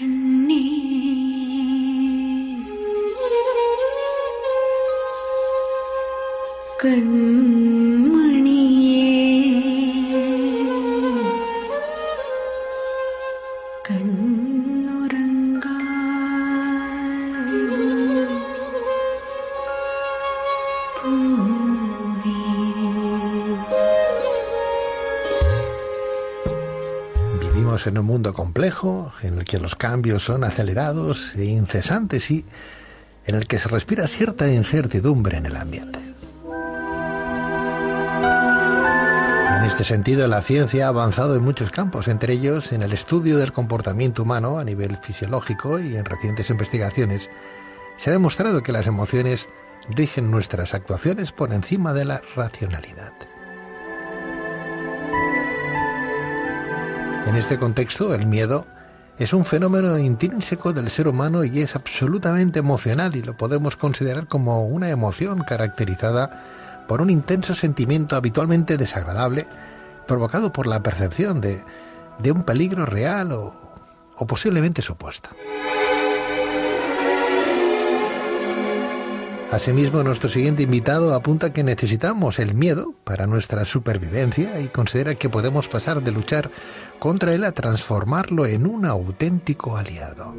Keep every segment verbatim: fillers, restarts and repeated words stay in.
Vivimos en un mundo complejo, en el que los cambios son acelerados e incesantes y en el que se respira cierta incertidumbre en el ambiente. En este sentido, la ciencia ha avanzado en muchos campos, entre ellos en el estudio del comportamiento humano a nivel fisiológico, y en recientes investigaciones se ha demostrado que las emociones rigen nuestras actuaciones por encima de la racionalidad. En este contexto, el miedo es un fenómeno intrínseco del ser humano y es absolutamente emocional, y lo podemos considerar como una emoción caracterizada por un intenso sentimiento habitualmente desagradable, provocado por la percepción de, de un peligro real o, o posiblemente supuesto. Asimismo, nuestro siguiente invitado apunta que necesitamos el miedo para nuestra supervivencia y considera que podemos pasar de luchar contra él a transformarlo en un auténtico aliado.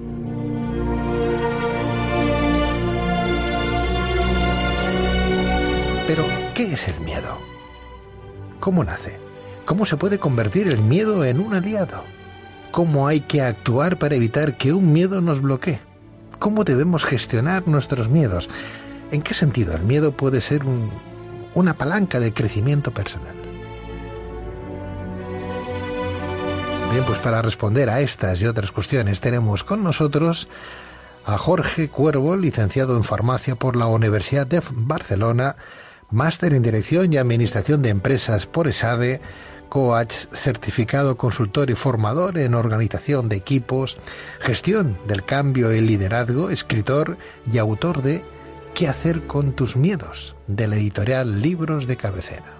Pero, ¿qué es el miedo? ¿Cómo nace? ¿Cómo se puede convertir el miedo en un aliado? ¿Cómo hay que actuar para evitar que un miedo nos bloquee? ¿Cómo debemos gestionar nuestros miedos? ¿En qué sentido el miedo puede ser un, una palanca de crecimiento personal? Bien, pues para responder a estas y otras cuestiones tenemos con nosotros a Jorge Cuervo, licenciado en Farmacia por la Universidad de Barcelona, máster en Dirección y Administración de Empresas por ESADE, coach, certificado consultor y formador en organización de equipos, gestión del cambio y liderazgo, escritor y autor de ¿Qué hacer con tus miedos?, de la editorial Libros de Cabecera.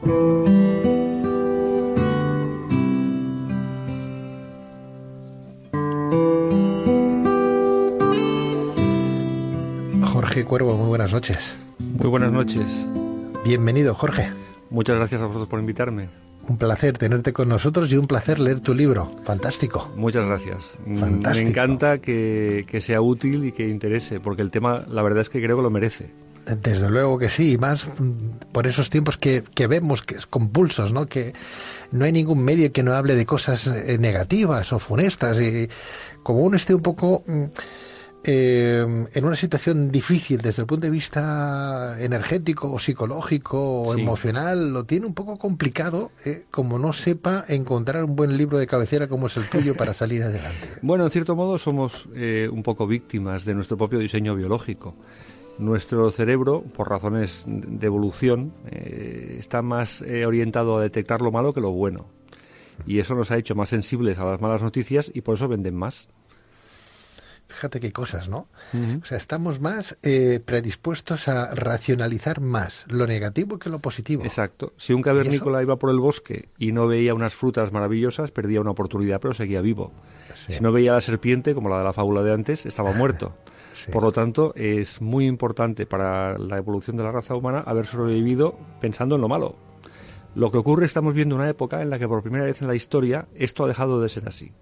Jorge Cuervo, muy buenas noches. Muy buenas noches. Bienvenido, Jorge. Muchas gracias a vosotros por invitarme. Un placer tenerte con nosotros y un placer leer tu libro. Fantástico. Muchas gracias. Fantástico. Me encanta que, que sea útil y que interese, porque el tema, la verdad es que creo que lo merece. Desde luego que sí, y más por esos tiempos que, que vemos que es compulsos, ¿no? Que no hay ningún medio que no hable de cosas negativas o funestas, y como uno esté un poco eh, en una situación difícil desde el punto de vista energético o psicológico o sí. emocional, lo tiene un poco complicado, eh, como no sepa encontrar un buen libro de cabecera como es el tuyo para salir adelante. Bueno, en cierto modo somos eh, un poco víctimas de nuestro propio diseño biológico. Nuestro cerebro, por razones de evolución, eh, está más eh, orientado a detectar lo malo que lo bueno. Y eso nos ha hecho más sensibles a las malas noticias y por eso venden más. Fíjate qué cosas, ¿no? Uh-huh. O sea, estamos más eh, predispuestos a racionalizar más lo negativo que lo positivo. Exacto. Si un cavernícola iba por el bosque y no veía unas frutas maravillosas, perdía una oportunidad, pero seguía vivo. Sí. Si no veía a la serpiente, como la de la fábula de antes, estaba muerto. Sí. Por lo tanto, es muy importante para la evolución de la raza humana haber sobrevivido pensando en lo malo. Lo que ocurre, estamos viendo una época en la que por primera vez en la historia esto ha dejado de ser así.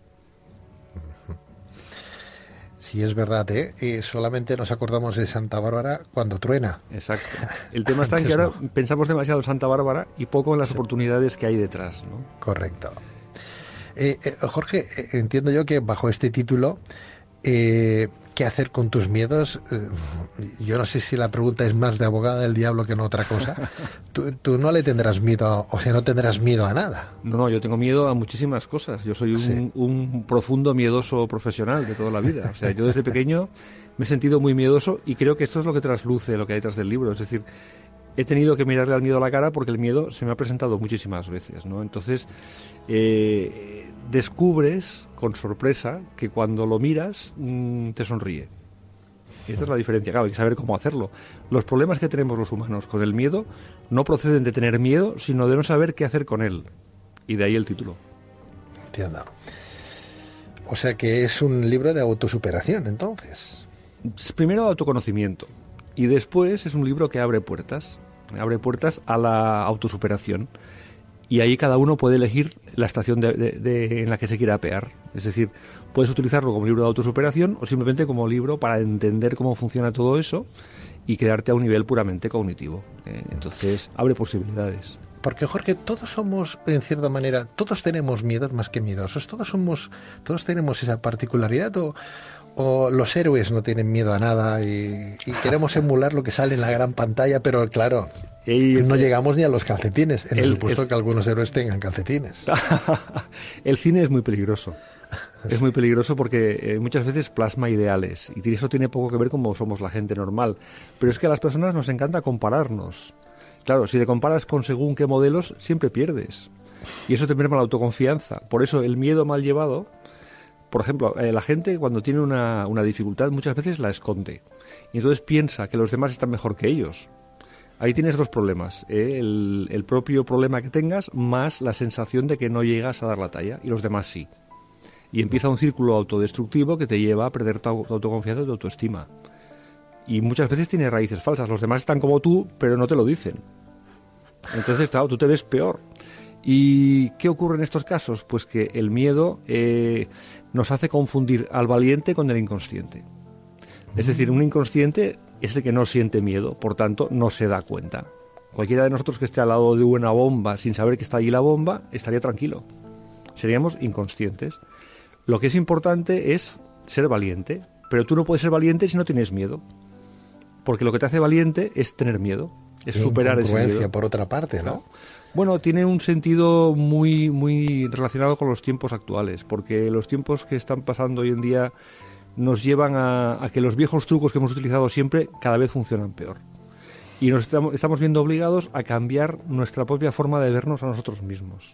Sí, es verdad, ¿eh? Y solamente nos acordamos de Santa Bárbara cuando truena. Exacto. El tema está en que ahora no. pensamos demasiado en Santa Bárbara y poco en las sí. oportunidades que hay detrás, ¿no? Correcto. Eh, eh, Jorge, eh, entiendo yo que bajo este título, eh, ¿qué hacer con tus miedos? Eh, yo no sé si la pregunta es más de abogada del diablo que no otra cosa. Tú, tú no le tendrás miedo, o sea, no tendrás miedo a nada. No, no, yo tengo miedo a muchísimas cosas. Yo soy un, sí. un profundo miedoso profesional de toda la vida. O sea, yo desde pequeño me he sentido muy miedoso y creo que esto es lo que trasluce lo que hay detrás del libro. Es decir, he tenido que mirarle al miedo a la cara porque el miedo se me ha presentado muchísimas veces, ¿no? Entonces, eh, descubres con sorpresa que cuando lo miras mmm, te sonríe. Esta es la diferencia, claro, hay que saber cómo hacerlo. Los problemas que tenemos los humanos con el miedo no proceden de tener miedo, sino de no saber qué hacer con él. Y de ahí el título. Entiendo. O sea que es un libro de autosuperación, entonces. Primero autoconocimiento y después es un libro que abre puertas, abre puertas a la autosuperación. Y ahí cada uno puede elegir la estación de, de, de, en la que se quiera apear. Es decir, puedes utilizarlo como libro de autosuperación o simplemente como libro para entender cómo funciona todo eso y quedarte a un nivel puramente cognitivo. Eh, entonces, abre posibilidades. Porque, Jorge, todos somos, en cierta manera, todos tenemos miedos más que miedosos. Todos somos, todos tenemos esa particularidad o, o los héroes no tienen miedo a nada y, y queremos emular lo que sale en la gran pantalla, pero claro... El, no llegamos ni a los calcetines, en el, el supuesto el, que algunos héroes tengan calcetines. El cine es muy peligroso. Es muy peligroso porque eh, muchas veces plasma ideales y eso tiene poco que ver con cómo somos la gente normal. Pero es que a las personas nos encanta compararnos. Claro, si te comparas con según qué modelos, siempre pierdes. Y eso te merma la autoconfianza. Por eso el miedo mal llevado, por ejemplo, eh, la gente cuando tiene una, una dificultad muchas veces la esconde. Y entonces piensa que los demás están mejor que ellos. Ahí tienes dos problemas, ¿eh? el, el propio problema que tengas más la sensación de que no llegas a dar la talla y los demás sí. Y empieza un círculo autodestructivo que te lleva a perder tu, tu autoconfianza y tu autoestima. Y muchas veces tiene raíces falsas. Los demás están como tú, pero no te lo dicen. Entonces, claro, tú te ves peor. ¿Y qué ocurre en estos casos? Pues que el miedo eh, nos hace confundir al valiente con el inconsciente. Es decir, un inconsciente es el que no siente miedo, por tanto, no se da cuenta. Cualquiera de nosotros que esté al lado de una bomba sin saber que está allí la bomba, estaría tranquilo. Seríamos inconscientes. Lo que es importante es ser valiente, pero tú no puedes ser valiente si no tienes miedo. Porque lo que te hace valiente es tener miedo, es superar ese miedo. Por otra parte, ¿no? Bueno, tiene un sentido muy, muy relacionado con los tiempos actuales, porque los tiempos que están pasando hoy en día nos llevan a, a que los viejos trucos que hemos utilizado siempre cada vez funcionan peor. Y nos estamos, estamos viendo obligados a cambiar nuestra propia forma de vernos a nosotros mismos.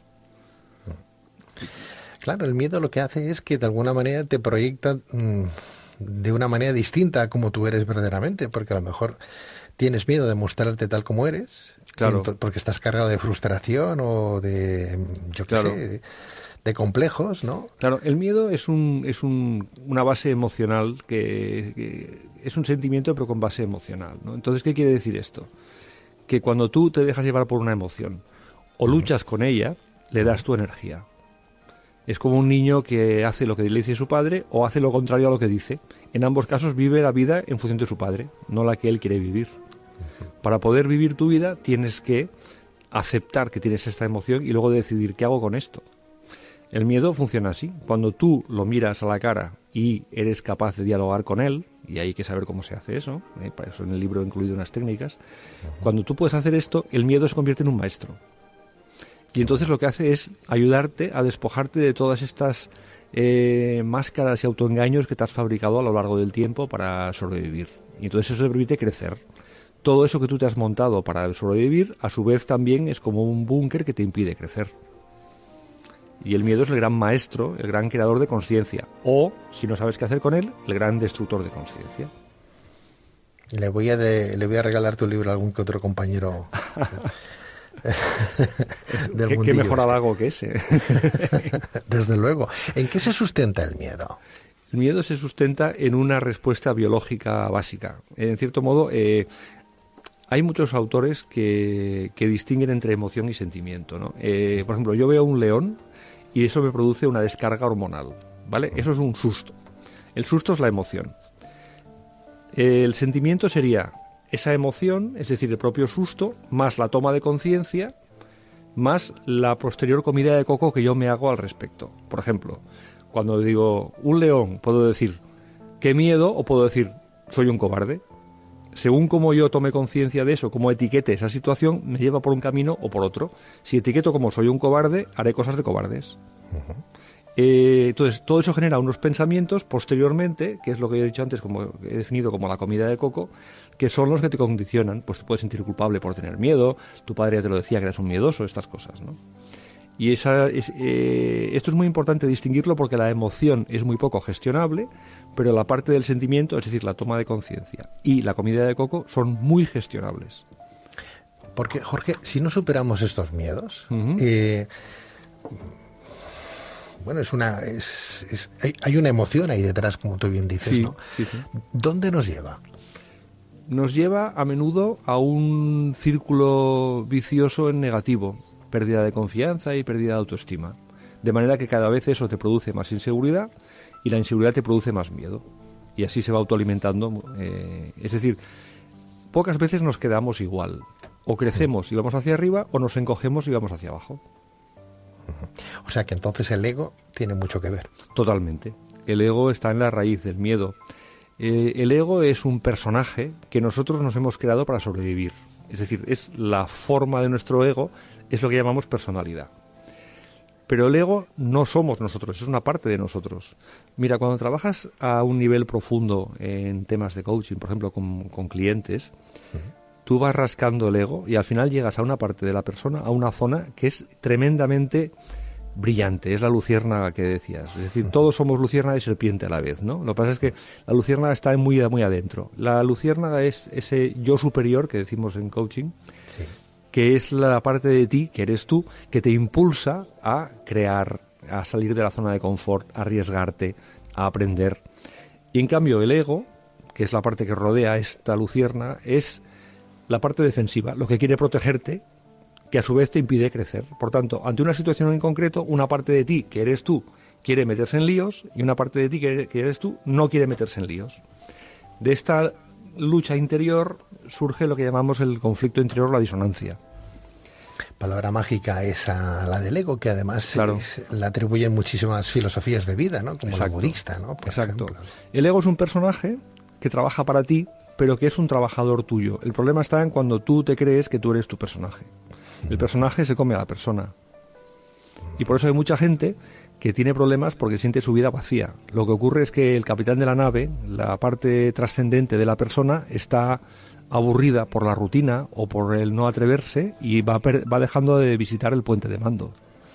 Claro, el miedo lo que hace es que de alguna manera te proyecta mmm, de una manera distinta a como tú eres verdaderamente, porque a lo mejor tienes miedo de mostrarte tal como eres, claro, porque estás cargado de frustración o de, yo qué claro. sé... De, de complejos, ¿no? Claro, el miedo es un es un, una base emocional que, que es un sentimiento pero con base emocional, ¿no? Entonces, ¿qué quiere decir esto? Que cuando tú te dejas llevar por una emoción o luchas con ella, le das tu energía. Es como un niño que hace lo que le dice su padre o hace lo contrario a lo que dice. En ambos casos vive la vida en función de su padre, no la que él quiere vivir. Para poder vivir tu vida tienes que aceptar que tienes esta emoción y luego decidir qué hago con esto. El miedo funciona así. Cuando tú lo miras a la cara y eres capaz de dialogar con él, y hay que saber cómo se hace eso, ¿eh? Para eso en el libro he incluido unas técnicas, uh-huh. Cuando tú puedes hacer esto, el miedo se convierte en un maestro. Y entonces lo que hace es ayudarte a despojarte de todas estas eh, máscaras y autoengaños que te has fabricado a lo largo del tiempo para sobrevivir. Y entonces eso te permite crecer. Todo eso que tú te has montado para sobrevivir, a su vez también es como un búnker que te impide crecer. Y el miedo es el gran maestro, el gran creador de conciencia. O, si no sabes qué hacer con él, el gran destructor de conciencia. Le voy a de, le voy a regalar tu libro a algún que otro compañero. del ¿Qué, qué mejor halago que ese. Desde luego. ¿En qué se sustenta el miedo? El miedo se sustenta en una respuesta biológica básica. En cierto modo, eh, hay muchos autores que, que distinguen entre emoción y sentimiento, ¿no? Eh, por ejemplo, yo veo un león y eso me produce una descarga hormonal, ¿vale? Eso es un susto. El susto es la emoción. El sentimiento sería esa emoción, es decir, el propio susto, más la toma de conciencia, más la posterior comida de coco que yo me hago al respecto. Por ejemplo, cuando digo un león, puedo decir qué miedo o puedo decir soy un cobarde. Según cómo yo tome conciencia de eso, cómo etiquete esa situación, me lleva por un camino o por otro. Si etiqueto como soy un cobarde, haré cosas de cobardes. Uh-huh. Eh, entonces, todo eso genera unos pensamientos posteriormente, que es lo que he dicho antes, como he definido como la comida de coco, que son los que te condicionan. Pues te puedes sentir culpable por tener miedo, tu padre ya te lo decía que eres un miedoso, estas cosas, ¿no? Y esa es, eh, esto es muy importante distinguirlo porque la emoción es muy poco gestionable, pero la parte del sentimiento, es decir, la toma de conciencia y la comida de coco, son muy gestionables. Porque, Jorge, si no superamos estos miedos, uh-huh. eh, bueno, es una, es, es, hay, hay una emoción ahí detrás, como tú bien dices, sí, ¿no? Sí, sí. ¿Dónde nos lleva? Nos lleva a menudo a un círculo vicioso en negativo, pérdida de confianza y pérdida de autoestima. De manera que cada vez eso te produce más inseguridad y la inseguridad te produce más miedo. Y así se va autoalimentando. Eh, es decir, pocas veces nos quedamos igual. O crecemos y vamos hacia arriba o nos encogemos y vamos hacia abajo. O sea que entonces el ego tiene mucho que ver. Totalmente. El ego está en la raíz del miedo. Eh, el ego es un personaje que nosotros nos hemos creado para sobrevivir. Es decir, es la forma de nuestro ego, es lo que llamamos personalidad. Pero el ego no somos nosotros, es una parte de nosotros. Mira, cuando trabajas a un nivel profundo en temas de coaching, por ejemplo, con, con clientes, uh-huh. tú vas rascando el ego y al final llegas a una parte de la persona, a una zona que es tremendamente brillante, es la luciérnaga que decías. Es decir, uh-huh. todos somos luciérnaga y serpiente a la vez, ¿no? Lo que pasa es que la luciérnaga está muy, muy adentro. La luciérnaga es ese yo superior que decimos en coaching, sí. que es la parte de ti, que eres tú, que te impulsa a crear, a salir de la zona de confort, a arriesgarte, a aprender. Y en cambio el ego, que es la parte que rodea esta luciérnaga, es la parte defensiva, lo que quiere protegerte, que a su vez te impide crecer. Por tanto, ante una situación en concreto, una parte de ti, que eres tú, quiere meterse en líos, y una parte de ti, que eres tú, no quiere meterse en líos. De esta lucha interior surge lo que llamamos el conflicto interior, la disonancia. Palabra mágica esa, la del ego, que además claro. es, la atribuyen muchísimas filosofías de vida, ¿no? Como Exacto. la budista, ¿no? Por Exacto. ejemplo. El ego es un personaje que trabaja para ti, pero que es un trabajador tuyo. El problema está en cuando tú te crees que tú eres tu personaje. El personaje se come a la persona. Y por eso hay mucha gente que tiene problemas porque siente su vida vacía. Lo que ocurre es que el capitán de la nave, la parte trascendente de la persona, está aburrida por la rutina o por el no atreverse y va, per- va dejando de visitar el puente de mando.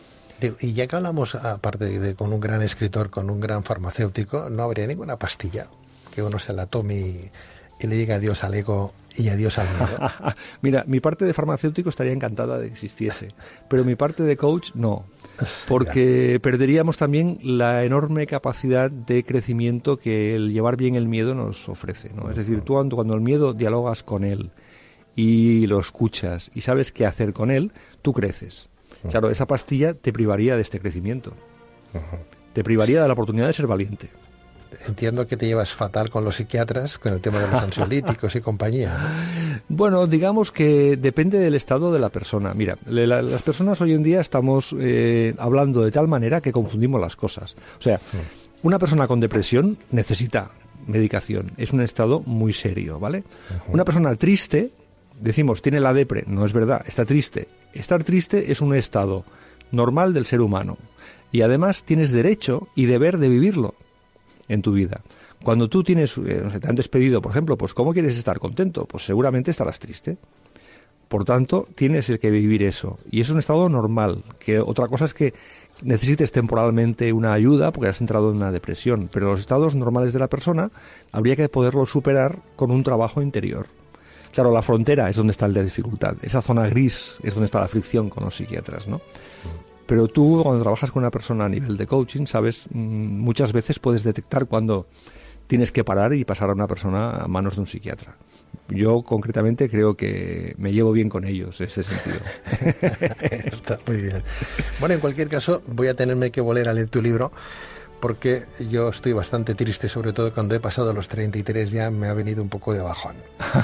Y ya que hablamos, aparte de, de con un gran escritor, con un gran farmacéutico, no habría ninguna pastilla que uno se la tome y, y le diga adiós al ego y adiós al miedo. Mira, mi parte de farmacéutico estaría encantada de que existiese, pero mi parte de coach no, porque perderíamos también la enorme capacidad de crecimiento que el llevar bien el miedo nos ofrece, ¿no? Es decir, tú cuando, cuando el miedo dialogas con él y lo escuchas y sabes qué hacer con él, tú creces. Claro, esa pastilla te privaría de este crecimiento, te privaría de la oportunidad de ser valiente. Entiendo que te llevas fatal con los psiquiatras, con el tema de los ansiolíticos y compañía, ¿no? Bueno, digamos que depende del estado de la persona. Mira, le, la, las personas hoy en día estamos eh, hablando de tal manera que confundimos las cosas. O sea, sí. una persona con depresión necesita medicación. Es un estado muy serio, ¿vale? Uh-huh. Una persona triste, decimos, tiene la depre. No es verdad, está triste. Estar triste es un estado normal del ser humano. Y además tienes derecho y deber de vivirlo en tu vida. Cuando tú tienes, eh, no sé, te han despedido, por ejemplo, pues ¿cómo quieres estar contento? Pues seguramente estarás triste. Por tanto, tienes que vivir eso. Y es un estado normal. Que otra cosa es que necesites temporalmente una ayuda porque has entrado en una depresión. Pero los estados normales de la persona habría que poderlos superar con un trabajo interior. Claro, la frontera es donde está el de dificultad. Esa zona gris es donde está la fricción con los psiquiatras, ¿no? Pero tú, cuando trabajas con una persona a nivel de coaching, sabes, muchas veces puedes detectar cuando tienes que parar y pasar a una persona a manos de un psiquiatra. Yo, concretamente, creo que me llevo bien con ellos en ese sentido. Está muy bien. Bueno, en cualquier caso, voy a tenerme que volver a leer tu libro, porque yo estoy bastante triste, sobre todo cuando he pasado los treinta y tres, ya me ha venido un poco de bajón.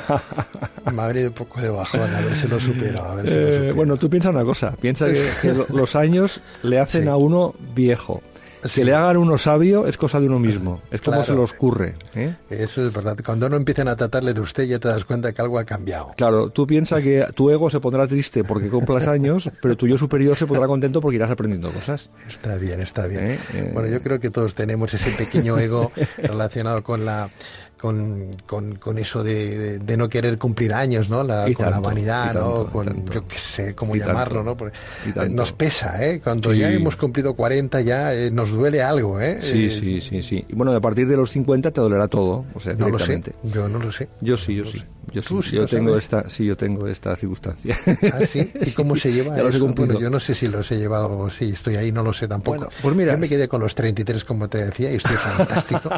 Me ha venido un poco de bajón, a ver si lo supero. A ver si lo supero. Eh, bueno, tú piensa una cosa, piensa que, que los años le hacen sí. a uno viejo. Que sí. le hagan uno sabio es cosa de uno mismo, es como claro. se le ocurre, ¿eh? Eso es verdad, cuando uno empiezan a tratarle de usted ya te das cuenta que algo ha cambiado. Claro, tú piensas que tu ego se pondrá triste porque cumplas años, pero tu yo superior se pondrá contento porque irás aprendiendo cosas. Está bien, está bien. ¿Eh? Eh... Bueno, yo creo que todos tenemos ese pequeño ego relacionado con la con, con, con eso de, de no querer cumplir años, ¿no? La, con tanto, la vanidad, tanto, ¿no? Con, tanto, yo qué sé cómo llamarlo, tanto, ¿no? Porque nos pesa, ¿eh? Cuando sí. ya hemos cumplido cuarenta ya eh, nos duele algo, ¿eh? Sí, eh, sí, sí, sí. Y bueno, a partir de los cincuenta te dolerá todo, o sea, no directamente. Lo sé, yo no lo sé. Yo sí, yo no sí. Yo, sí, sí yo tengo sabes? esta, sí, yo tengo esta circunstancia. ¿Ah, sí? ¿Y cómo se lleva ya eso? Bueno, yo no sé si los he llevado, sí, estoy ahí, no lo sé tampoco. Bueno, pues mira, yo me quedé con los treinta y tres, como te decía, y estoy fantástico.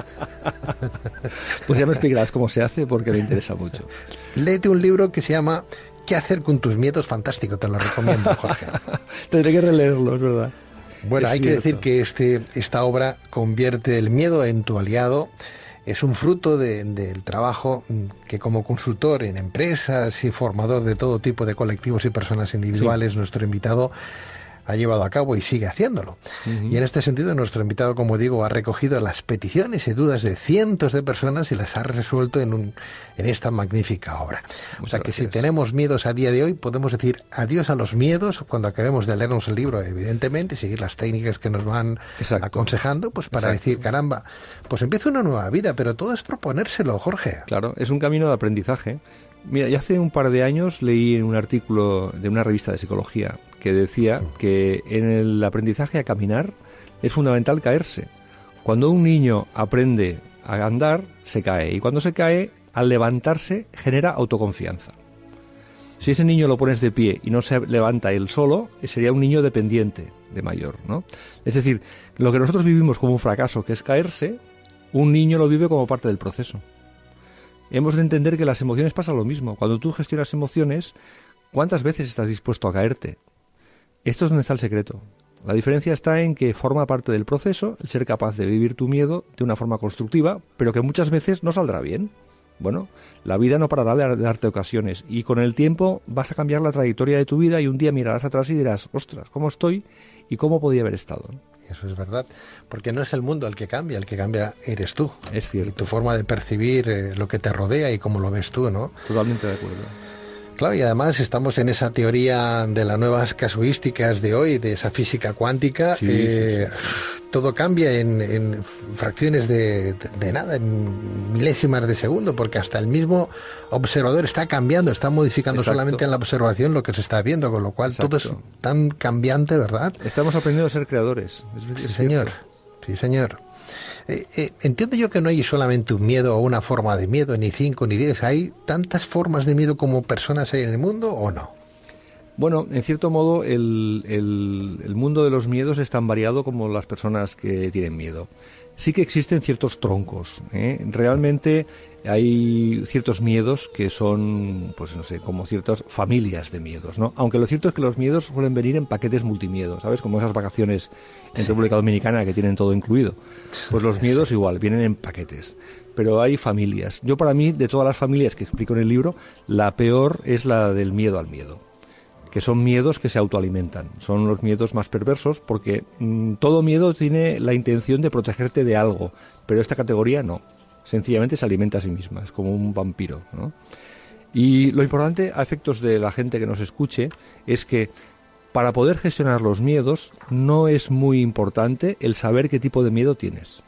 Pues ya me explicarás cómo se hace, porque me interesa mucho. Léete un libro que se llama ¿Qué hacer con tus miedos? Fantástico, te lo recomiendo, Jorge. Tendré que releerlo, es verdad. Bueno, es hay cierto. que decir que este, esta obra convierte el miedo en tu aliado. Es un fruto de, del trabajo que como consultor en empresas y formador de todo tipo de colectivos y personas individuales, sí. nuestro invitado ha llevado a cabo y sigue haciéndolo. Uh-huh. Y en este sentido, nuestro invitado, como digo, ha recogido las peticiones y dudas de cientos de personas y las ha resuelto en, un, en esta magnífica obra. Muchas o sea que gracias. Si tenemos miedos a día de hoy, podemos decir adiós a los miedos cuando acabemos de leernos el libro, evidentemente, seguir las técnicas que nos van Exacto. aconsejando, pues para Exacto. decir, caramba, pues empieza una nueva vida, pero todo es proponérselo, Jorge. Claro, es un camino de aprendizaje. Mira, ya hace un par de años leí en un artículo de una revista de psicología que decía que en el aprendizaje a caminar es fundamental caerse. Cuando un niño aprende a andar, se cae. Y cuando se cae, al levantarse, genera autoconfianza. Si ese niño lo pones de pie y no se levanta él solo, sería un niño dependiente de mayor, ¿no? Es decir, lo que nosotros vivimos como un fracaso, que es caerse, un niño lo vive como parte del proceso. Hemos de entender que las emociones pasa lo mismo. Cuando tú gestionas emociones, ¿cuántas veces estás dispuesto a caerte? Esto es donde está el secreto. La diferencia está en que forma parte del proceso el ser capaz de vivir tu miedo de una forma constructiva, pero que muchas veces no saldrá bien. Bueno, la vida no parará de darte ocasiones y con el tiempo vas a cambiar la trayectoria de tu vida y un día mirarás atrás y dirás, ostras, ¿cómo estoy y cómo podía haber estado? Eso es verdad, porque no es el mundo el que cambia, el que cambia eres tú. Es cierto. Y tu forma de percibir eh, lo que te rodea y cómo lo ves tú, ¿no? Totalmente de acuerdo. Claro, y además estamos en esa teoría de las nuevas casuísticas de hoy, de esa física cuántica. Sí, eh, sí, sí. Todo cambia en, en fracciones de, de, de nada, en milésimas de segundo, porque hasta el mismo observador está cambiando, está modificando Exacto. solamente en la observación lo que se está viendo, con lo cual Exacto. todo es tan cambiante, ¿verdad? Estamos aprendiendo a ser creadores. Es, sí, es señor. Sí, señor. Eh, eh, entiendo yo que no hay solamente un miedo o una forma de miedo, ni cinco ni diez. ¿Hay tantas formas de miedo como personas hay en el mundo o no? Bueno, en cierto modo el, el, el mundo de los miedos es tan variado como las personas que tienen miedo. Sí que existen ciertos troncos, ¿eh? Realmente hay ciertos miedos que son, pues no sé, como ciertas familias de miedos, ¿no? Aunque lo cierto es que los miedos suelen venir en paquetes multimiedos, ¿sabes? Como esas vacaciones en República Dominicana que tienen todo incluido. Pues los miedos igual, vienen en paquetes. Pero hay familias. Yo para mí, de todas las familias que explico en el libro, la peor es la del miedo al miedo, que son miedos que se autoalimentan, son los miedos más perversos porque mmm, todo miedo tiene la intención de protegerte de algo, pero esta categoría no, sencillamente se alimenta a sí misma, es como un vampiro, ¿no? Y lo importante a efectos de la gente que nos escuche es que para poder gestionar los miedos no es muy importante el saber qué tipo de miedo tienes.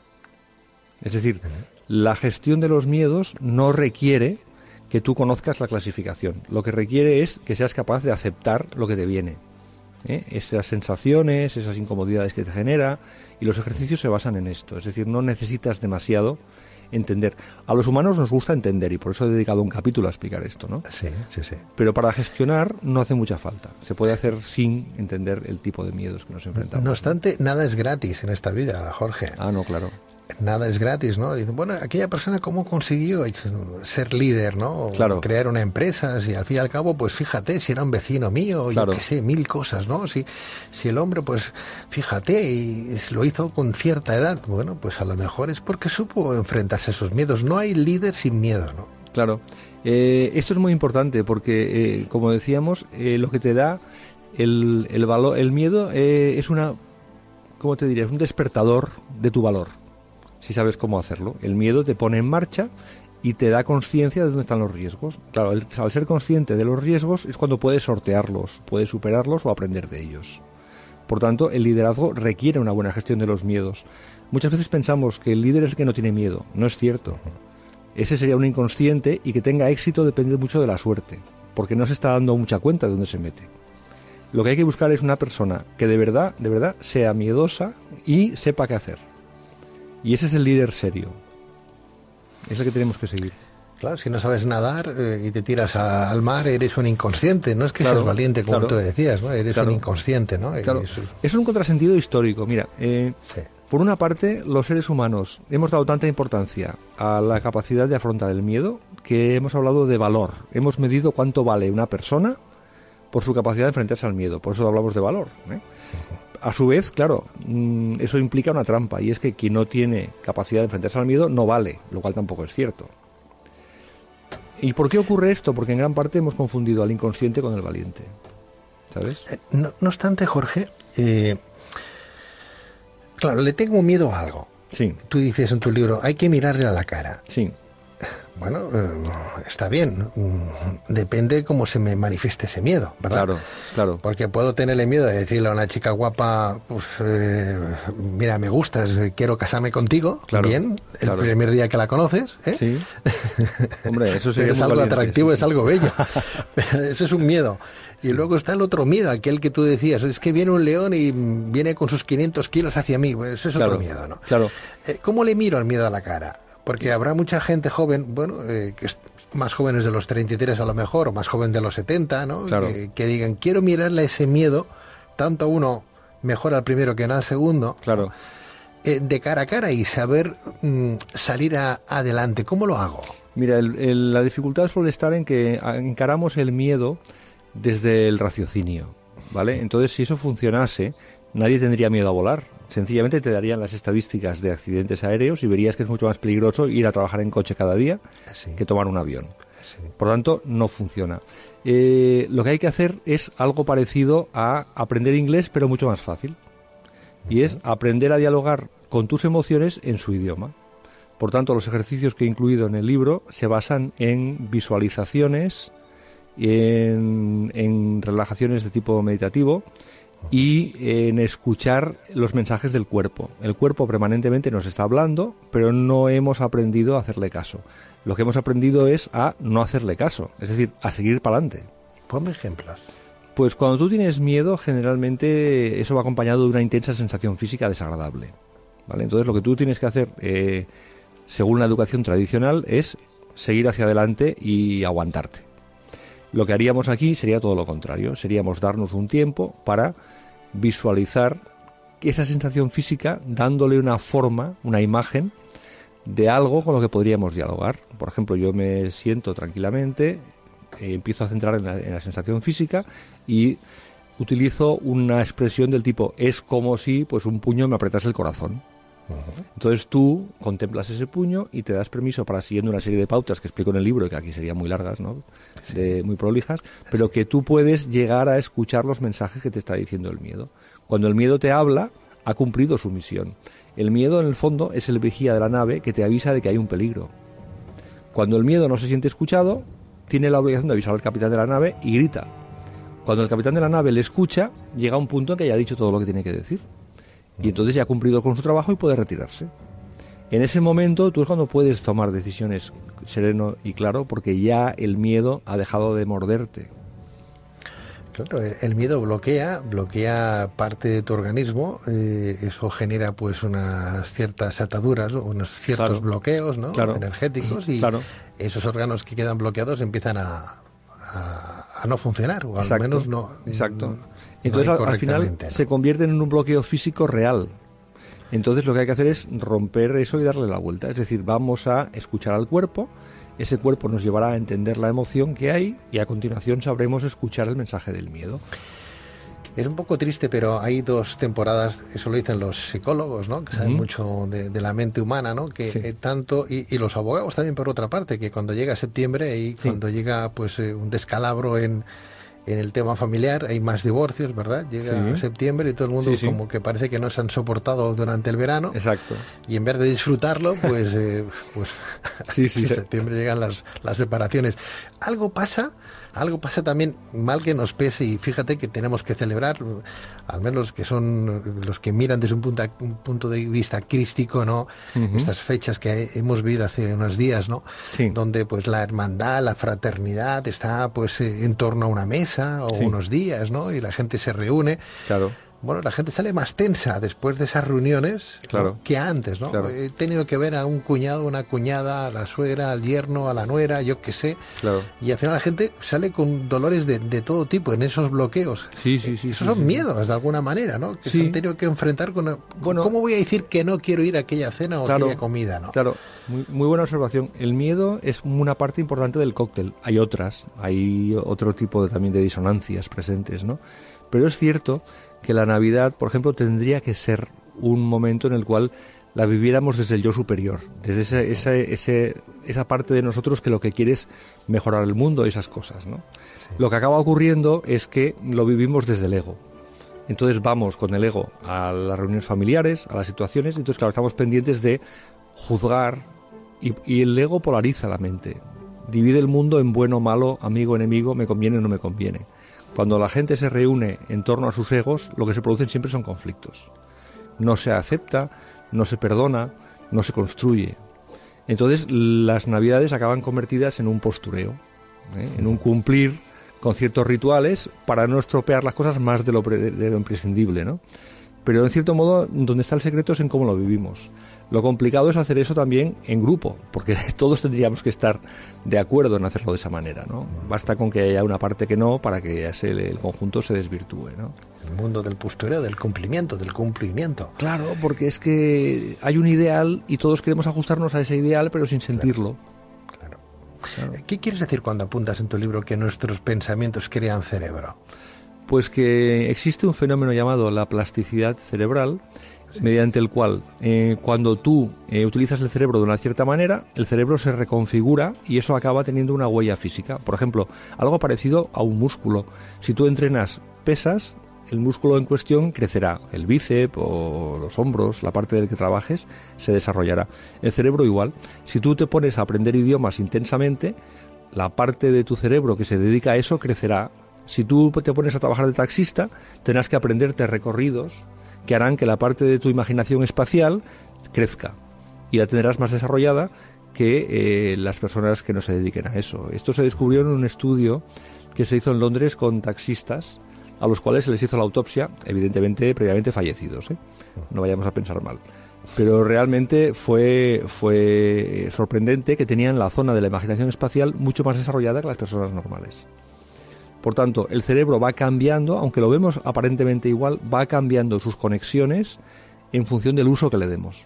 Es decir, la gestión de los miedos no requiere que tú conozcas la clasificación. Lo que requiere es que seas capaz de aceptar lo que te viene, ¿eh? Esas sensaciones, esas incomodidades que te genera, y los ejercicios se basan en esto. Es decir, no necesitas demasiado entender. A los humanos nos gusta entender y por eso he dedicado un capítulo a explicar esto, ¿no? Sí, sí, sí. Pero para gestionar no hace mucha falta. Se puede hacer sin entender el tipo de miedos que nos enfrentamos. No obstante, ¿no? Nada es gratis en esta vida, Jorge. Ah, no, claro. Nada es gratis, ¿no? Dicen, bueno, aquella persona cómo consiguió ser líder, ¿no? O claro. Crear una empresa, si al fin y al cabo, pues fíjate, si era un vecino mío, claro. Yo qué sé, mil cosas, ¿no? Si, si el hombre, pues fíjate, y lo hizo con cierta edad, bueno, pues a lo mejor es porque supo enfrentarse a esos miedos. No hay líder sin miedo, ¿no? Claro. Eh, esto es muy importante porque, eh, como decíamos, eh, lo que te da el, el valor, el miedo eh, es una, ¿cómo te diría? Es un despertador de tu valor. Si sabes cómo hacerlo. El miedo te pone en marcha y te da conciencia de dónde están los riesgos. Claro, el, al ser consciente de los riesgos es cuando puedes sortearlos, puedes superarlos o aprender de ellos. Por tanto, el liderazgo requiere una buena gestión de los miedos. Muchas veces pensamos que el líder es el que no tiene miedo. No es cierto. ese sería un inconsciente, y que tenga éxito depende mucho de la suerte, porque no se está dando mucha cuenta de dónde se mete. Lo que hay que buscar es una persona que de verdad, de verdad, sea miedosa y sepa qué hacer. Y ese es el líder serio. Es el que tenemos que seguir. Claro, si no sabes nadar eh, y te tiras a, al mar, eres un inconsciente. No es que claro, seas valiente, como claro, tú decías, ¿no? Eres claro, un inconsciente, ¿no? Claro. Eso es un contrasentido histórico. Mira, eh, sí. Por una parte, los seres humanos hemos dado tanta importancia a la capacidad de afrontar el miedo que hemos hablado de valor. Hemos medido cuánto vale una persona por su capacidad de enfrentarse al miedo. Por eso hablamos de valor, ¿eh? A su vez, claro, eso implica una trampa, y es que quien no tiene capacidad de enfrentarse al miedo no vale, lo cual tampoco es cierto. ¿Y por qué ocurre esto? Porque en gran parte hemos confundido al inconsciente con el valiente, ¿sabes? Eh, no, no obstante, Jorge, eh, claro, le tengo miedo a algo. Sí. Tú dices en tu libro, hay que mirarle a la cara. Sí. Bueno, eh, está bien, depende cómo se me manifieste ese miedo, ¿verdad? Claro, claro. Porque puedo tenerle miedo de decirle a una chica guapa, pues, eh, mira, me gustas, quiero casarme contigo, claro, bien, el claro. primer día que la conoces, ¿eh? Sí. Hombre, eso sería es muy algo valiente, atractivo, sí, es algo bello. Pero eso es un miedo. Y sí. Luego está el otro miedo, aquel que tú decías, es que viene un león y viene con sus quinientos kilos hacia mí, pues eso es claro, otro miedo, ¿no? Claro. Eh, ¿Cómo le miro al miedo a la cara? Porque habrá mucha gente joven, bueno, eh, que es más jóvenes de los treinta y tres a lo mejor, o más joven de los setenta, ¿no? Claro. Que, que digan, quiero mirarle ese miedo, tanto a uno mejor al primero que no al segundo, claro. eh, de cara a cara y saber mm, salir a, adelante. ¿Cómo lo hago? Mira, el, el, la dificultad suele estar en que encaramos el miedo desde el raciocinio, ¿vale? Entonces, si eso funcionase, nadie tendría miedo a volar. Sencillamente te darían las estadísticas de accidentes aéreos y verías que es mucho más peligroso ir a trabajar en coche cada día sí. que tomar un avión. Sí. Por lo tanto, no funciona. Eh, lo que hay que hacer es algo parecido a aprender inglés, pero mucho más fácil. Uh-huh. Y es aprender a dialogar con tus emociones en su idioma. Por tanto, los ejercicios que he incluido en el libro se basan en visualizaciones, en, en relajaciones de tipo meditativo, y en escuchar los mensajes del cuerpo. El cuerpo permanentemente nos está hablando, pero no hemos aprendido a hacerle caso. Lo que hemos aprendido es a no hacerle caso, es decir, a seguir para adelante. Ponme ejemplos. Pues cuando tú tienes miedo, generalmente eso va acompañado de una intensa sensación física desagradable, ¿vale? Entonces lo que tú tienes que hacer, eh, según la educación tradicional, es seguir hacia adelante y aguantarte. Lo que haríamos aquí sería todo lo contrario, seríamos darnos un tiempo para visualizar esa sensación física dándole una forma, una imagen de algo con lo que podríamos dialogar. Por ejemplo, yo me siento tranquilamente, eh, empiezo a centrar en la, en la sensación física y utilizo una expresión del tipo, es como si pues un puño me apretase el corazón. Uh-huh. Entonces tú contemplas ese puño y te das permiso para, siguiendo una serie de pautas que explico en el libro, que aquí serían muy largas, ¿no? Sí. De, muy prolijas, pero que tú puedes llegar a escuchar los mensajes que te está diciendo el miedo. Cuando el miedo te habla, ha cumplido su misión. El miedo, en el fondo, es el vigía de la nave que te avisa de que hay un peligro. Cuando el miedo no se siente escuchado, tiene la obligación de avisar al capitán de la nave y grita. Cuando el capitán de la nave le escucha, llega a un punto en que ya ha dicho todo lo que tiene que decir. Y entonces ya ha cumplido con su trabajo y puede retirarse. En ese momento tú es cuando puedes tomar decisiones sereno y claro, porque ya el miedo ha dejado de morderte. Claro, el miedo bloquea, bloquea parte de tu organismo, eh, eso genera pues unas ciertas ataduras, unos ciertos claro. bloqueos, ¿no? Claro. energéticos, y claro. esos órganos que quedan bloqueados empiezan a, a, a no funcionar, o exacto, al menos no. Exacto. No, Entonces no al, al final ¿no? se convierten en un bloqueo físico real. Entonces lo que hay que hacer es romper eso y darle la vuelta. Es decir, vamos a escuchar al cuerpo, ese cuerpo nos llevará a entender la emoción que hay y a continuación sabremos escuchar el mensaje del miedo. Es un poco triste, pero hay dos temporadas, eso lo dicen los psicólogos, ¿no? Que saben uh-huh. mucho de, de la mente humana, ¿no? Que sí. eh, tanto, y, y los abogados también por otra parte, que cuando llega septiembre y sí. cuando llega pues eh, un descalabro en... En el tema familiar hay más divorcios, ¿verdad? Llega sí. septiembre y todo el mundo sí, sí. como que parece que no se han soportado durante el verano. Exacto. Y en vez de disfrutarlo, pues, eh, pues sí, sí, en sí. septiembre llegan las, las separaciones. Algo pasa algo pasa también, mal que nos pese, y fíjate que tenemos que celebrar, al menos los que son los que miran desde un punto, un punto de vista crístico, ¿no? Uh-huh. Estas fechas que hemos vivido hace unos días, ¿no? Sí. Donde pues la hermandad, la fraternidad está pues en torno a una mesa o sí. unos días, ¿no? Y la gente se reúne. Claro. Bueno, la gente sale más tensa después de esas reuniones, claro, ¿no? que antes, ¿no? Claro. He tenido que ver a un cuñado, una cuñada, a la suegra, al yerno, a la nuera, yo qué sé. Claro. Y al final la gente sale con dolores de, de todo tipo en esos bloqueos. Sí, sí, sí. Esos sí, son sí. miedos, de alguna manera, ¿no? Que sí. se han tenido que enfrentar con... Bueno, ¿cómo voy a decir que no quiero ir a aquella cena o claro, aquella comida, no? Claro, muy, muy buena observación. El miedo es una parte importante del cóctel. Hay otras, hay otro tipo de, también de disonancias presentes, ¿no? Pero es cierto que la Navidad, por ejemplo, tendría que ser un momento en el cual la viviéramos desde el yo superior, desde ese, ese, ese, esa parte de nosotros que lo que quiere es mejorar el mundo y esas cosas, ¿no? Sí. Lo que acaba ocurriendo es que lo vivimos desde el ego. Entonces vamos con el ego a las reuniones familiares, a las situaciones, y entonces claro, estamos pendientes de juzgar, y, y el ego polariza la mente, divide el mundo en bueno, malo, amigo, enemigo, me conviene o no me conviene. Cuando la gente se reúne en torno a sus egos, lo que se producen siempre son conflictos. No se acepta, no se perdona, no se construye. Entonces las Navidades acaban convertidas en un postureo, ¿eh? en un cumplir con ciertos rituales para no estropear las cosas más de lo, pre- de lo imprescindible, ¿no? Pero en cierto modo, donde está el secreto es en cómo lo vivimos. Lo complicado es hacer eso también en grupo, porque todos tendríamos que estar de acuerdo en hacerlo de esa manera, ¿no? Basta con que haya una parte que no para que ese, el conjunto se desvirtúe, ¿no? El mundo del postureo, del cumplimiento, del cumplimiento. Claro, porque es que hay un ideal y todos queremos ajustarnos a ese ideal, pero sin sentirlo. Claro. Claro. ¿Qué quieres decir cuando apuntas en tu libro que nuestros pensamientos crean cerebro? Pues que existe un fenómeno llamado la plasticidad cerebral, sí. mediante el cual eh, cuando tú eh, utilizas el cerebro de una cierta manera, el cerebro se reconfigura y eso acaba teniendo una huella física. Por ejemplo, algo parecido a un músculo. Si tú entrenas pesas, el músculo en cuestión crecerá. El bíceps o los hombros, la parte del que trabajes, se desarrollará. El cerebro igual. Si tú te pones a aprender idiomas intensamente, la parte de tu cerebro que se dedica a eso crecerá. Si tú te pones a trabajar de taxista, tendrás que aprenderte recorridos que harán que la parte de tu imaginación espacial crezca y la tendrás más desarrollada que eh, las personas que no se dediquen a eso. Esto se descubrió en un estudio que se hizo en Londres con taxistas a los cuales se les hizo la autopsia, evidentemente previamente fallecidos, ¿eh? No vayamos a pensar mal. Pero realmente fue, fue sorprendente que tenían la zona de la imaginación espacial mucho más desarrollada que las personas normales. Por tanto, el cerebro va cambiando, aunque lo vemos aparentemente igual, va cambiando sus conexiones en función del uso que le demos.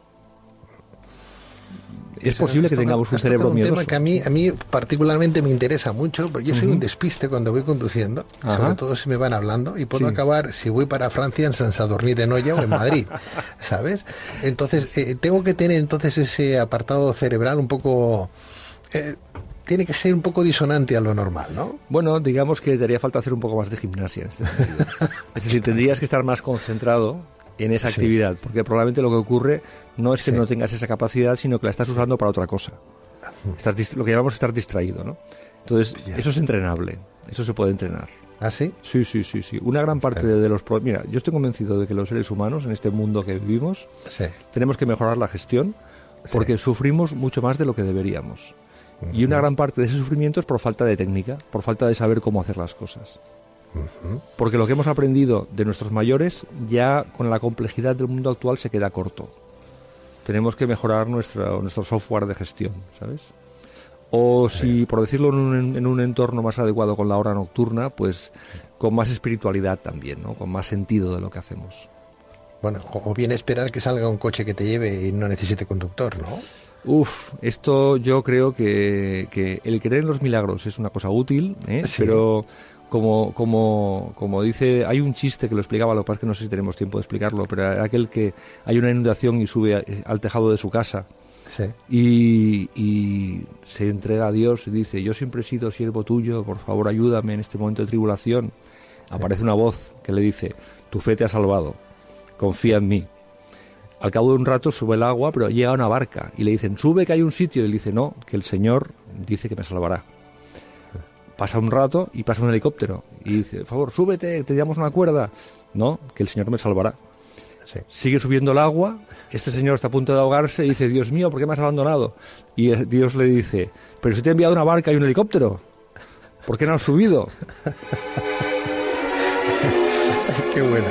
Es Eso, posible que tengamos un cerebro un miedoso. Tema que a mí, a mí particularmente me interesa mucho, porque yo soy uh-huh. un despiste cuando voy conduciendo, Ajá. sobre todo si me van hablando, y puedo sí. acabar, si voy para Francia, en San Sadurní de Noya o en Madrid, ¿sabes? Entonces, eh, tengo que tener entonces ese apartado cerebral un poco... Eh, tiene que ser un poco disonante a lo normal, ¿no? Bueno, digamos que te haría falta hacer un poco más de gimnasia en este sentido. Es decir, tendrías que estar más concentrado en esa sí. actividad, porque probablemente lo que ocurre no es que sí. no tengas esa capacidad, sino que la estás usando para otra cosa. Estás, lo que llamamos estar distraído, ¿no? Entonces, ya. eso es entrenable, eso se puede entrenar. ¿Ah, sí? Sí, sí, sí, sí. Una gran parte sí. de, de los... Mira, yo estoy convencido de que los seres humanos, en este mundo que vivimos, sí. tenemos que mejorar la gestión, porque sí. sufrimos mucho más de lo que deberíamos. Uh-huh. Y una gran parte de ese sufrimiento es por falta de técnica, por falta de saber cómo hacer las cosas. Uh-huh. Porque lo que hemos aprendido de nuestros mayores ya con la complejidad del mundo actual se queda corto. Tenemos que mejorar nuestro, nuestro software de gestión, ¿sabes? O sí. si, por decirlo en un, en un entorno más adecuado con la hora nocturna, pues con más espiritualidad también, ¿no? Con más sentido de lo que hacemos. Bueno, o bien esperar que salga un coche que te lleve y no necesite conductor, ¿no? Uf, esto yo creo que, que el creer en los milagros es una cosa útil, ¿eh? Sí. Pero como, como, como dice, hay un chiste que lo explicaba, lo que pasa es que no sé si tenemos tiempo de explicarlo, pero aquel que hay una inundación y sube al tejado de su casa sí. y, y se entrega a Dios y dice, yo siempre he sido siervo tuyo, por favor ayúdame en este momento de tribulación. Aparece una voz que le dice, tu fe te ha salvado, confía en mí. Al cabo de un rato sube el agua, pero llega una barca y le dicen, sube que hay un sitio. Y él dice, no, que el Señor dice que me salvará. Pasa un rato y pasa un helicóptero y dice, por favor, súbete, te damos una cuerda. No, que el Señor me salvará. Sí. Sigue subiendo el agua, este señor está a punto de ahogarse y dice, Dios mío, ¿por qué me has abandonado? Y Dios le dice, pero si te he enviado una barca y un helicóptero, ¿por qué no has subido? Qué bueno.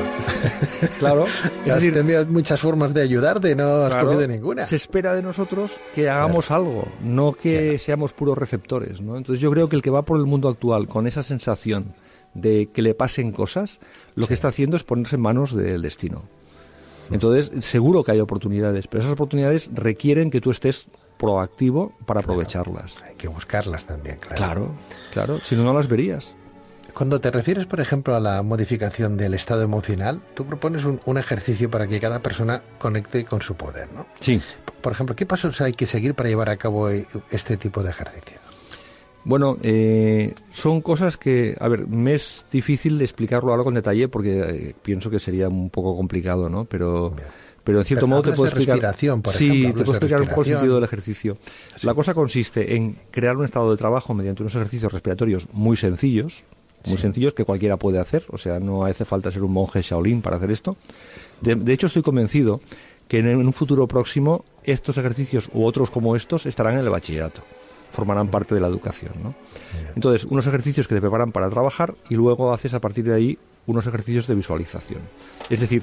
Claro. Es has decir, tenido muchas formas de ayudarte, no has claro, cogido ninguna. Se espera de nosotros que hagamos claro. algo, no que claro. seamos puros receptores, ¿no? Entonces yo creo que el que va por el mundo actual con esa sensación de que le pasen cosas, lo sí. que está haciendo es ponerse en manos del destino. Entonces, seguro que hay oportunidades, pero esas oportunidades requieren que tú estés proactivo para aprovecharlas. Claro, hay que buscarlas también, claro. Claro, claro, si no, no las verías. Cuando te refieres, por ejemplo, a la modificación del estado emocional, tú propones un, un ejercicio para que cada persona conecte con su poder, ¿no? Sí. Por ejemplo, ¿qué pasos hay que seguir para llevar a cabo este tipo de ejercicio? Bueno, eh, son cosas que, a ver, me es difícil explicarlo ahora con detalle porque eh, pienso que sería un poco complicado, ¿no? Pero, pero en cierto pero modo te puedo explicar. Respiración, por sí, ejemplo, te puedo explicar un poco el sentido del ejercicio. Sí. La cosa consiste en crear un estado de trabajo mediante unos ejercicios respiratorios muy sencillos, muy sí. sencillos que cualquiera puede hacer. O sea, no hace falta ser un monje Shaolin para hacer esto. De, de hecho, estoy convencido que en, en un futuro próximo estos ejercicios u otros como estos estarán en el bachillerato. Formarán parte de la educación, ¿no? Entonces, unos ejercicios que te preparan para trabajar y luego haces a partir de ahí unos ejercicios de visualización. Es decir,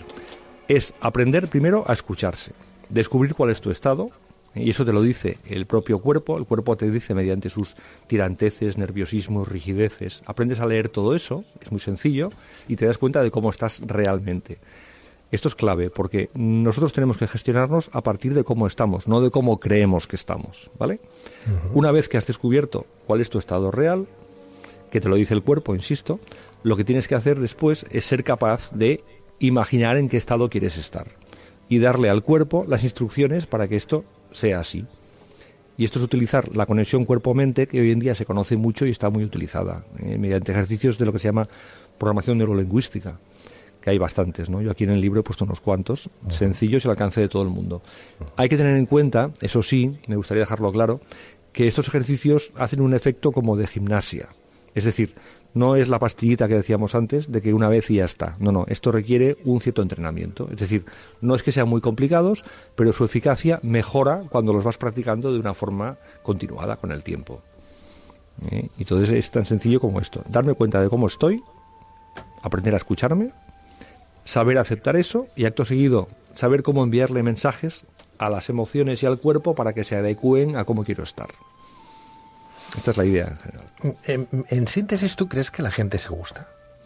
es aprender primero a escucharse, descubrir cuál es tu estado, y eso te lo dice el propio cuerpo, el cuerpo te dice mediante sus tiranteces, nerviosismos, rigideces. Aprendes a leer todo eso, es muy sencillo, y te das cuenta de cómo estás realmente. Esto es clave, porque nosotros tenemos que gestionarnos a partir de cómo estamos, no de cómo creemos que estamos, ¿vale? Uh-huh. Una vez que has descubierto cuál es tu estado real, que te lo dice el cuerpo, insisto, lo que tienes que hacer después es ser capaz de imaginar en qué estado quieres estar y darle al cuerpo las instrucciones para que esto sea así. Y esto es utilizar la conexión cuerpo-mente, que hoy en día se conoce mucho y está muy utilizada, eh, mediante ejercicios de lo que se llama programación neurolingüística, que hay bastantes, ¿no? Yo aquí en el libro he puesto unos cuantos, uh-huh. sencillos y al alcance de todo el mundo. Uh-huh. Hay que tener en cuenta, eso sí, me gustaría dejarlo claro, que estos ejercicios hacen un efecto como de gimnasia. Es decir, no es la pastillita que decíamos antes, de que una vez y ya está. No, no, esto requiere un cierto entrenamiento. Es decir, no es que sean muy complicados, pero su eficacia mejora cuando los vas practicando de una forma continuada con el tiempo. ¿Eh? Y entonces es tan sencillo como esto. Darme cuenta de cómo estoy, aprender a escucharme, saber aceptar eso y acto seguido saber cómo enviarle mensajes a las emociones y al cuerpo para que se adecúen a cómo quiero estar. Esta es la idea en general. En, en síntesis, ¿tú crees que la gente se gusta?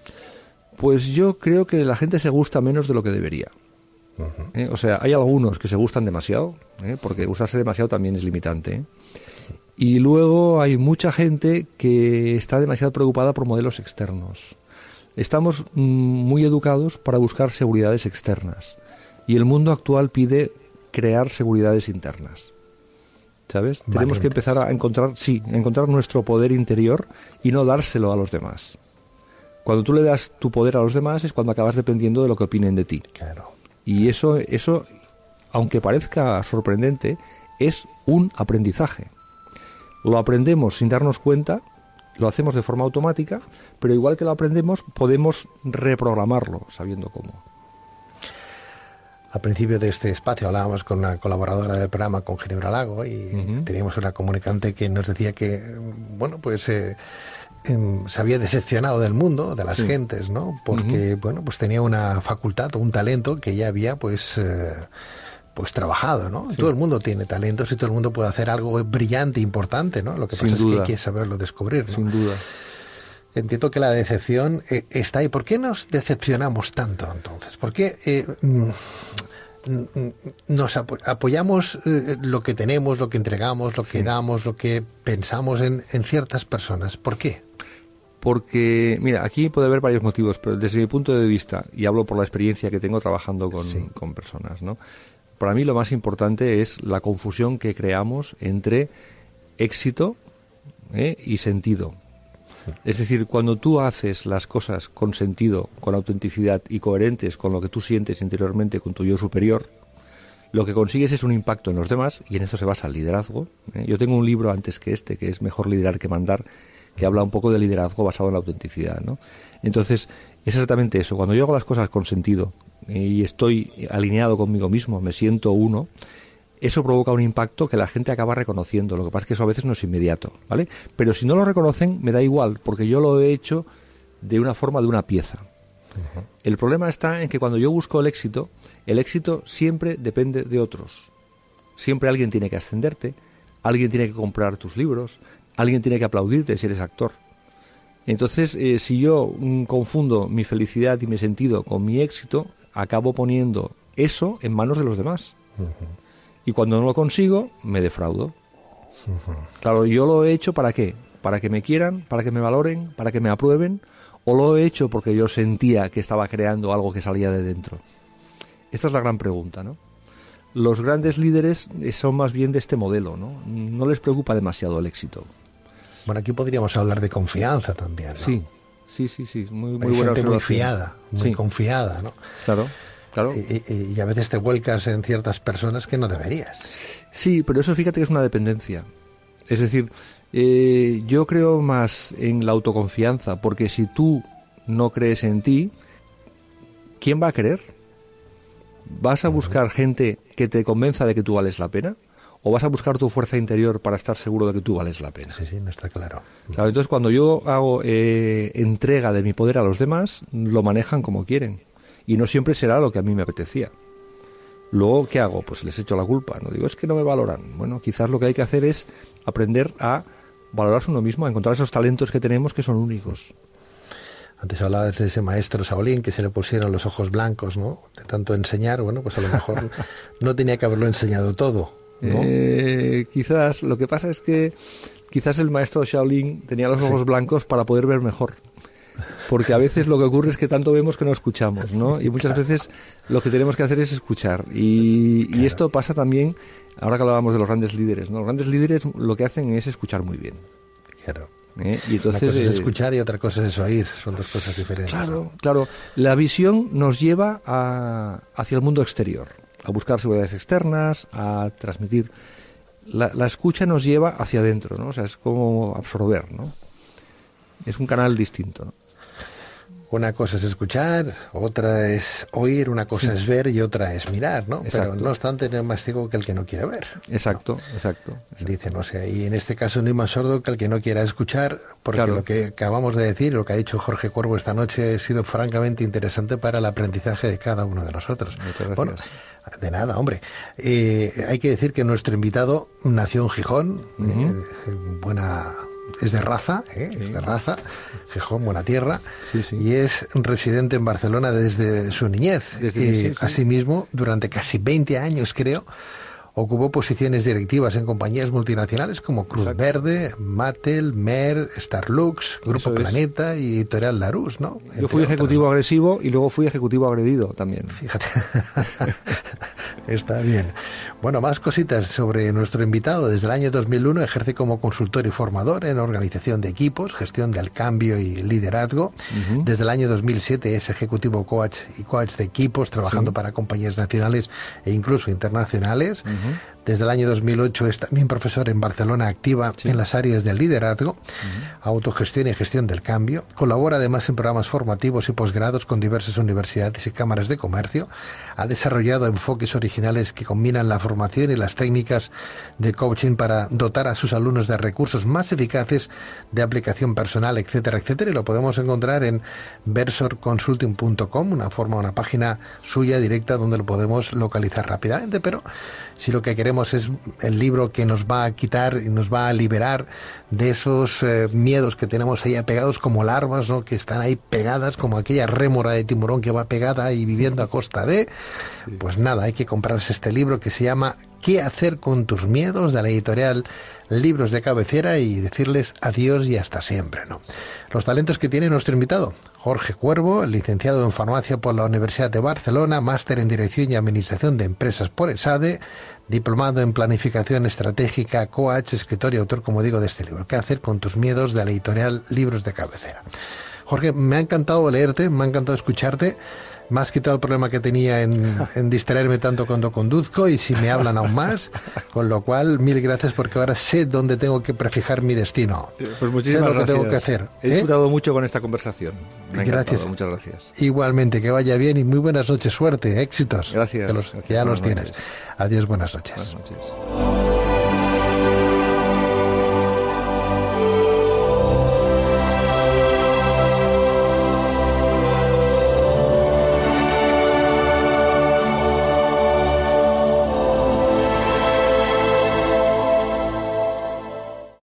Pues yo creo que la gente se gusta menos de lo que debería. Uh-huh. ¿Eh? O sea, hay algunos que se gustan demasiado, ¿eh? porque gustarse demasiado también es limitante. ¿eh? Y luego hay mucha gente que está demasiado preocupada por modelos externos. Estamos mm, muy educados para buscar seguridades externas y el mundo actual pide crear seguridades internas, ¿sabes? Valientes. Tenemos que empezar a encontrar, sí, a encontrar nuestro poder interior y no dárselo a los demás. Cuando tú le das tu poder a los demás es cuando acabas dependiendo de lo que opinen de ti. Claro. Y eso, eso, aunque parezca sorprendente, es un aprendizaje. Lo aprendemos sin darnos cuenta. Lo hacemos de forma automática, pero igual que lo aprendemos, podemos reprogramarlo sabiendo cómo. Al principio de este espacio hablábamos con una colaboradora del programa, con Ginebra Lago, y uh-huh. teníamos una comunicante que nos decía que, bueno, pues eh, eh, se había decepcionado del mundo, de las sí. gentes, ¿no? Porque, uh-huh. bueno, pues tenía una facultad o un talento que ya había, pues... Eh, pues trabajado, ¿no? Sí. Todo el mundo tiene talentos y todo el mundo puede hacer algo brillante, importante, ¿no? Lo que Sin pasa duda. es que hay que saberlo descubrir, ¿no? Sin duda. Entiendo que la decepción eh, está ahí. ¿Por qué nos decepcionamos tanto, entonces? ¿Por qué eh, nos apo- apoyamos eh, lo que tenemos, lo que entregamos, lo que sí. damos, lo que pensamos en, en ciertas personas? ¿Por qué? Porque, mira, aquí puede haber varios motivos, pero desde mi punto de vista, y hablo por la experiencia que tengo trabajando con, sí. con personas, ¿no? Para mí lo más importante es la confusión que creamos entre éxito ¿eh? y sentido. Es decir, cuando tú haces las cosas con sentido, con autenticidad y coherentes con lo que tú sientes interiormente, con tu yo superior, lo que consigues es un impacto en los demás, y en esto se basa el liderazgo. ¿eh? Yo tengo un libro antes que este, que es Mejor liderar que mandar, que habla un poco de liderazgo basado en la autenticidad, ¿no? Entonces, es exactamente eso. Cuando yo hago las cosas con sentido y estoy alineado conmigo mismo, me siento uno, eso provoca un impacto que la gente acaba reconociendo. Lo que pasa es que eso a veces no es inmediato, ¿vale? Pero si no lo reconocen, me da igual, porque yo lo he hecho de una forma de una pieza. Uh-huh. El problema está en que cuando yo busco el éxito, el éxito siempre depende de otros. Siempre alguien tiene que ascenderte, alguien tiene que comprar tus libros, alguien tiene que aplaudirte si eres actor. Entonces, eh, si yo mm, confundo mi felicidad y mi sentido con mi éxito, acabo poniendo eso en manos de los demás. Uh-huh. Y cuando no lo consigo, me defraudo. Uh-huh. Claro, yo lo he hecho ¿para qué? Para que me quieran, para que me valoren, para que me aprueben, o lo he hecho porque yo sentía que estaba creando algo que salía de dentro. Esta es la gran pregunta, ¿no? Los grandes líderes son más bien de este modelo, ¿no? No les preocupa demasiado el éxito. Bueno, aquí podríamos hablar de confianza también, ¿no? Sí, sí, sí, sí. Muy, muy Hay buena gente muy observación. fiada, muy Sí. confiada, ¿no? Claro, claro. Y, y, y a veces te vuelcas en ciertas personas que no deberías. Sí, pero eso fíjate que es una dependencia. Es decir, eh, yo creo más en la autoconfianza, porque si tú no crees en ti, ¿quién va a creer? ¿Vas a buscar gente que te convenza de que tú vales la pena? ¿O vas a buscar tu fuerza interior para estar seguro de que tú vales la pena? Sí, sí, no está claro. Claro, entonces cuando yo hago eh, entrega de mi poder a los demás, lo manejan como quieren. Y no siempre será lo que a mí me apetecía. Luego, ¿qué hago? Pues les echo la culpa. No digo, es que no me valoran. Bueno, quizás lo que hay que hacer es aprender a valorarse uno mismo, a encontrar esos talentos que tenemos que son únicos. Antes hablabas de ese maestro Shaolin que se le pusieron los ojos blancos, ¿no? De tanto enseñar, bueno, pues a lo mejor no tenía que haberlo enseñado todo, ¿no? Eh, quizás, lo que pasa es que quizás el maestro Shaolin tenía los ojos sí. blancos para poder ver mejor. Porque a veces lo que ocurre es que tanto vemos que no escuchamos, ¿no? Y muchas veces lo que tenemos que hacer es escuchar. Y, claro. y esto pasa también, ahora que hablábamos de los grandes líderes, ¿no? Los grandes líderes lo que hacen es escuchar muy bien. Claro. ¿Eh? Y entonces, una cosa es eh, escuchar y otra cosa es oír, son dos cosas diferentes. Claro, claro. La visión nos lleva a, hacia el mundo exterior, a buscar seguridades externas, a transmitir. La, la escucha nos lleva hacia adentro, ¿no? O sea, es como absorber, ¿no? Es un canal distinto, ¿no? Una cosa es escuchar, otra es oír, una cosa sí. es ver y otra es mirar, ¿no? Exacto. Pero no obstante, no es más ciego que el que no quiere ver. Exacto, ¿no? exacto, exacto. Dicen, o sea, y en este caso no hay más sordo que el que no quiera escuchar, porque claro. lo que acabamos de decir, lo que ha dicho Jorge Cuervo esta noche ha sido francamente interesante para el aprendizaje de cada uno de nosotros. Muchas gracias. Bueno, de nada, hombre. Eh, hay que decir que nuestro invitado nació en Gijón, uh-huh. eh, buena... Es de raza, ¿eh? sí. es de raza, Gijón, buena tierra, sí, sí. y es residente en Barcelona desde su niñez. Desde, y sí, sí. asimismo, durante casi veinte años, creo, ocupó posiciones directivas en compañías multinacionales como Cruz Exacto. Verde, Mattel, Mer, Starlux, Grupo Eso Planeta es. y Editorial Larousse, ¿no? Yo Entre fui ejecutivo otras. agresivo y luego fui ejecutivo agredido también. Fíjate. Está bien. Bueno, más cositas sobre nuestro invitado. Desde el año dos mil uno ejerce como consultor y formador en organización de equipos, gestión del cambio y liderazgo. Uh-huh. Desde el año dos mil siete es ejecutivo coach y coach de equipos, trabajando sí. para compañías nacionales e incluso internacionales. Uh-huh. Desde el año dos mil ocho es también profesor en Barcelona, activa sí. en las áreas del liderazgo, uh-huh. autogestión y gestión del cambio. Colabora además en programas formativos y posgrados con diversas universidades y cámaras de comercio. Ha desarrollado enfoques originales que combinan la formación y las técnicas de coaching para dotar a sus alumnos de recursos más eficaces de aplicación personal, etcétera, etcétera. Y lo podemos encontrar en versor consulting punto com, una forma, una página suya directa donde lo podemos localizar rápidamente. Pero si lo que queremos es el libro que nos va a quitar y nos va a liberar de esos eh, miedos que tenemos ahí pegados como larvas, ¿no? Que están ahí pegadas como aquella rémora de tiburón que va pegada y viviendo a costa de... Sí. Pues nada, hay que comprarse este libro que se llama ¿Qué hacer con tus miedos?, de la editorial Libros de Cabecera, y decirles adiós y hasta siempre, ¿no? Los talentos que tiene nuestro invitado: Jorge Cuervo, licenciado en farmacia por la Universidad de Barcelona, máster en dirección y administración de empresas por ESADE, diplomado en planificación estratégica, coach, escritor y autor, como digo, de este libro, ¿Qué hacer con tus miedos?, de la editorial Libros de Cabecera. Jorge, me ha encantado leerte, me ha encantado escucharte. Me has quitado el problema que tenía en, en distraerme tanto cuando conduzco y si me hablan aún más, con lo cual mil gracias porque ahora sé dónde tengo que prefijar mi destino. Pues muchísimas sé lo gracias. que tengo que hacer. He ¿eh? disfrutado mucho con esta conversación. Me ha gracias. encantado. Muchas gracias. Igualmente, que vaya bien y muy buenas noches, suerte, éxitos. Gracias. Que, los, gracias. que ya Buenas los tienes. noches. Adiós, buenas noches. Buenas noches.